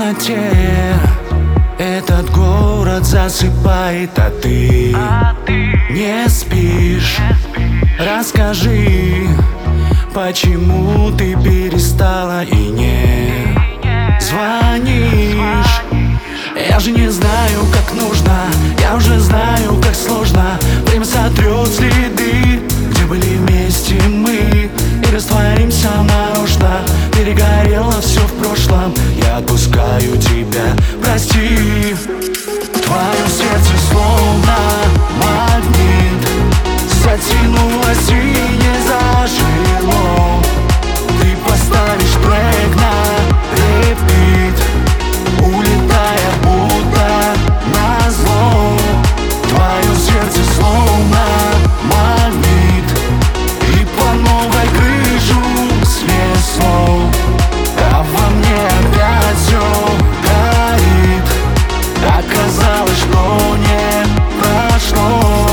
темноте этот город засыпает, а ты не спишь. Расскажи, почему ты перестала и не звонишь? Я же не знаю, как нужно, я уже знаю, как сложно. Время сотрет следы, где были вместе мы, и растворимся нарочно. Перегорело все в прошлом, я отпускаю тебя, прости. Твое сердце словно магнит затянулось и не зажило. Ты поставишь трек на репит, улетая будто назло. Твое сердце словно магнит, и по новой крышу снесло. А во мне опять все горит. Оказалось, что не прошло.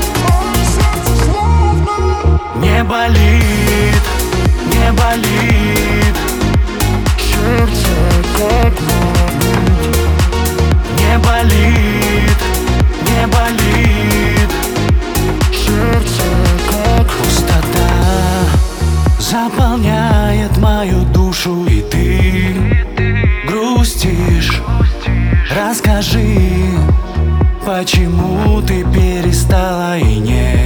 Не болит, не болит сердце, как магнит. Не болит, не болит сердце, как пустота заполняет мою душу, и ты грустишь. Расскажи, почему ты перестала и не